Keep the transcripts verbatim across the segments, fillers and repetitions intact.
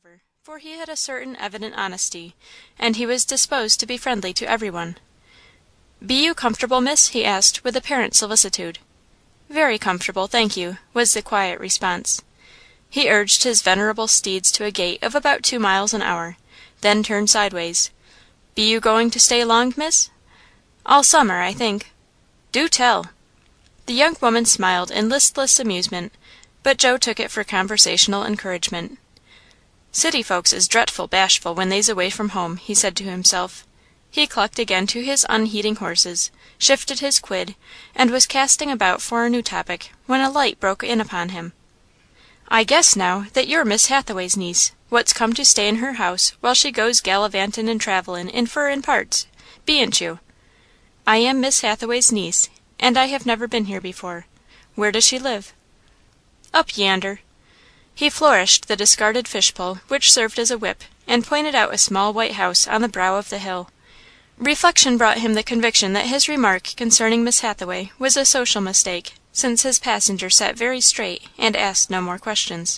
however, for he had a certain evident honesty, and he was disposed to be friendly to every one. "Be you comfortable, Miss?" he asked, with apparent solicitude. "Very comfortable, thank you," was the quiet response. He urged his venerable steeds to a gait of about two miles an hour, then turned sideways. "Be you going to stay long, Miss?" "All summer, I think." "Do tell!" The young woman smiled in listless amusement, but Joe took it for conversational encouragement. "City folks is dretful bashful when they's away from home," he said to himself. He clucked again to his unheeding horses, shifted his quid, and was casting about for a new topic, when a light broke in upon him. "I guess, now, that you're Miss Hathaway's niece, what's come to stay in her house while she goes gallivantin' and travellin' in furrin parts, bean't you?" "I am Miss Hathaway's niece, and I have never been here before. Where does she live?" "Up yander." He flourished the discarded fish pole which served as a whip, and pointed out a small white house on the brow of the hill. Reflection brought him the conviction that his remark concerning Miss Hathaway was a social mistake, since his passenger sat very straight and asked no more questions.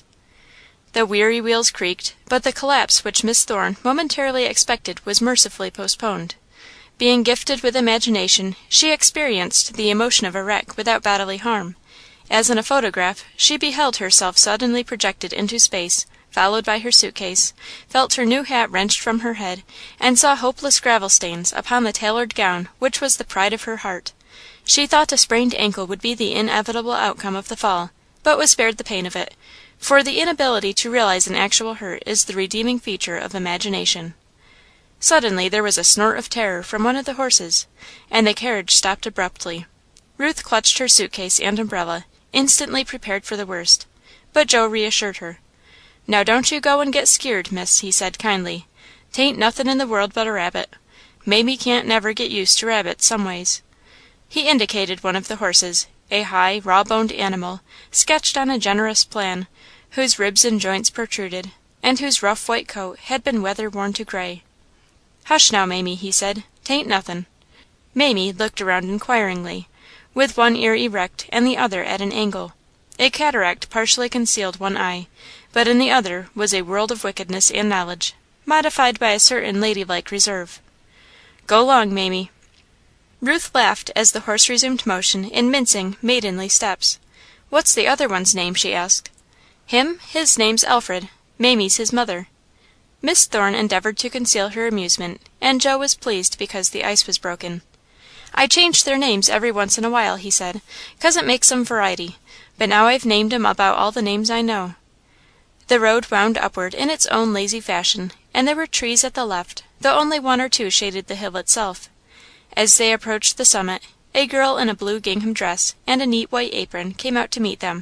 The weary wheels creaked, but the collapse which Miss Thorne momentarily expected was mercifully postponed. Being gifted with imagination, she experienced the emotion of a wreck without bodily harm. As in a photograph, she beheld herself suddenly projected into space, followed by her suit case, felt her new hat wrenched from her head, and saw hopeless gravel stains upon the tailored gown which was the pride of her heart. She thought a sprained ankle would be the inevitable outcome of the fall, but was spared the pain of it, for the inability to realize an actual hurt is the redeeming feature of imagination. Suddenly there was a snort of terror from one of the horses, and the carriage stopped abruptly. Ruth clutched her suit case and umbrella, instantly prepared for the worst, but Joe reassured her. "Now don't you go and get skeered, Miss," he said, kindly. "'Tain't nothin' in the world but a rabbit. Mamie can't never get used to rabbits, some ways." He indicated one of the horses, a high, raw boned animal, sketched on a generous plan, whose ribs and joints protruded, and whose rough white coat had been weather worn to grey. "Hush now, Mamie," he said, "'tain't nothin'." Mamie looked around inquiringly, with one ear erect and the other at an angle. A cataract partially concealed one eye, but in the other was a world of wickedness and knowledge, modified by a certain ladylike reserve. "Go 'long, Mamie." Ruth laughed as the horse resumed motion in mincing, maidenly steps. "What's the other one's name?" she asked. "Him? His name's Alfred. Mamie's his mother." Miss Thorne endeavoured to conceal her amusement, and Joe was pleased because the ice was broken. "I change their names every once in a while," he said, "'cause it makes some variety, but now I've named 'em about all the names I know." The road wound upward in its own lazy fashion, and there were trees at the left, though only one or two shaded the hill itself. As they approached the summit, a girl in a blue gingham dress and a neat white apron came out to meet them.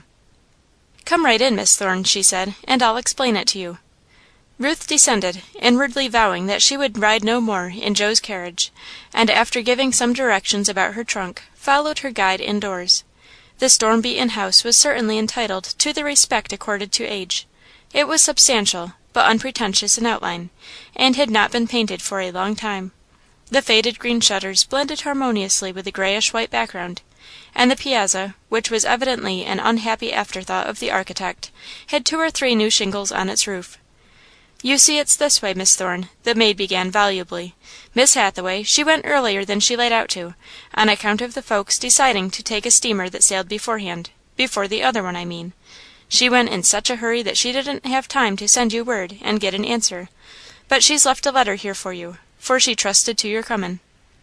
"Come right in, Miss Thorne," she said, "and I'll explain it to you." Ruth descended, inwardly vowing that she would ride no more in Joe's carriage, and after giving some directions about her trunk, followed her guide indoors. The storm beaten house was certainly entitled to the respect accorded to age. It was substantial, but unpretentious in outline, and had not been painted for a long time. The faded green shutters blended harmoniously with the greyish white background, and the piazza, which was evidently an unhappy afterthought of the architect, had two or three new shingles on its roof. "You see it's this way, Miss Thorne," the maid began volubly. "Miss Hathaway, she went earlier than she laid out to, on account of the folks deciding to take a steamer that sailed beforehand before the other one, I mean. She went in such a hurry that she didn't have time to send you word and get an answer, but she's left a letter here for you, for she trusted to your comin'."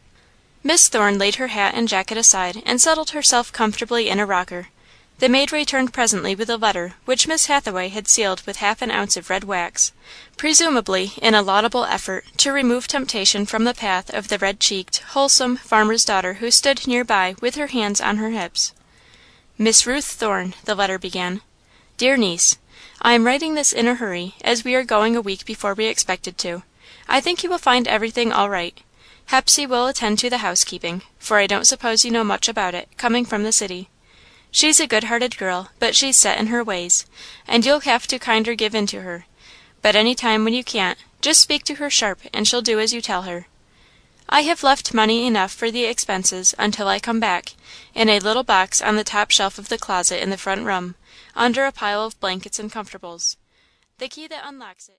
Miss Thorne laid her hat and jacket aside and settled herself comfortably in a rocker. The maid returned presently with a letter which Miss Hathaway had sealed with half an ounce of red wax, presumably in a laudable effort to remove temptation from the path of the red cheeked, wholesome farmer's daughter who stood near by with her hands on her hips. "Miss Ruth Thorne," the letter began. "Dear Niece, I am writing this in a hurry, as we are going a week before we expected to. I think you will find everything all right. Hepsey will attend to the housekeeping, for I don't suppose you know much about it, coming from the city. She's a good hearted girl, but she's set in her ways, and you'll have to kinder give in to her. But any time when you can't, just speak to her sharp and she'll do as you tell her. I have left money enough for the expenses until I come back, in a little box on the top shelf of the closet in the front room, under a pile of blankets and comfortables. The key that unlocks it